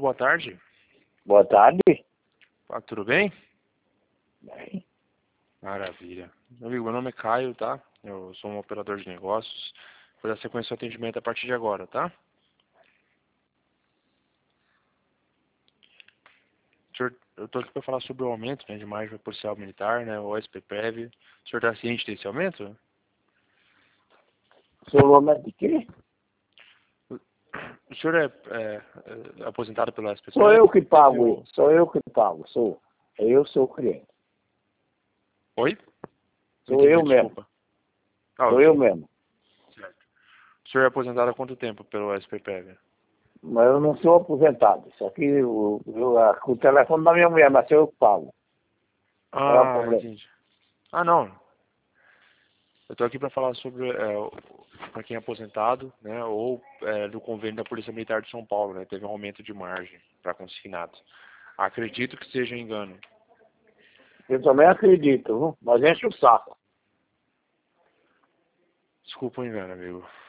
boa tarde. Boa tarde. Tudo bem? Bem. Maravilha. Meu amigo, meu nome é Caio, tá? Eu sou um operador de negócios. Vou dar sequência ao atendimento a partir de agora, tá? Senhor, eu estou aqui para falar sobre o aumento, né, de margem policial militar, né, o SPPEV. O senhor está ciente desse aumento? Seu aumento de quê? O senhor é aposentado pelo SPPEV? Sou eu que pago. Sou eu que pago. Eu sou o cliente. Oi? Sou Entendi, eu desculpa. mesmo. Sou eu mesmo. Certo. O senhor é aposentado há quanto tempo pelo SPPEV? Mas eu não sou aposentado. Isso aqui, o telefone da minha mulher, mas sou eu que pago. Qual é o problema? Entendi. Não. Eu estou aqui para falar sobre para quem é aposentado, né, ou do convênio da Polícia Militar de São Paulo, né, teve um aumento de margem para consignados. Acredito que seja engano. Eu também acredito, viu? Mas enche o saco. Desculpa o engano, amigo.